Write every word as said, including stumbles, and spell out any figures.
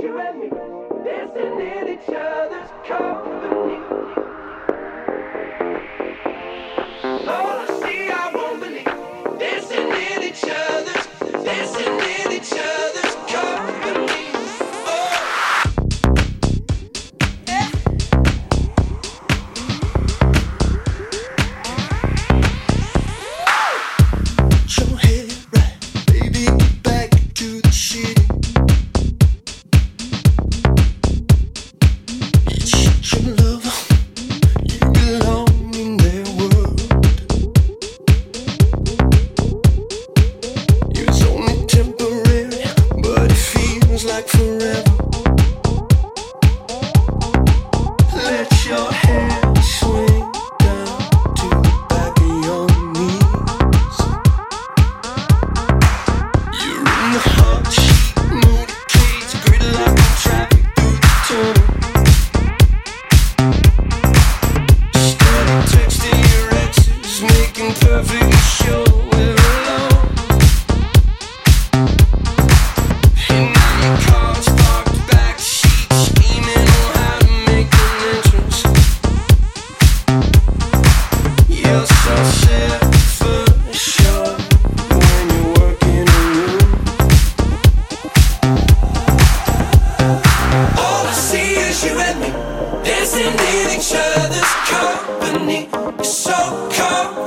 you and me, dancing in each other's company. All I see, I won't believe. Dancing in each other's, dancing in each other's company. Oh. Put your head right, baby, get back to the shit. It's your love, you belong in their world. It's only temporary, but it feels like forever. Let your hair swing down to the back of your knees. You're in the hot sheet, motorcades, gridlock and traffic through the tunnel. Steady texting your exes, making perfectly sure we're alone. And now your car's parked back seat, scheming on how to make an entrance. You're so self-assured when you're working alone. All I see is you and me, dancing in each other's company. It's so cold.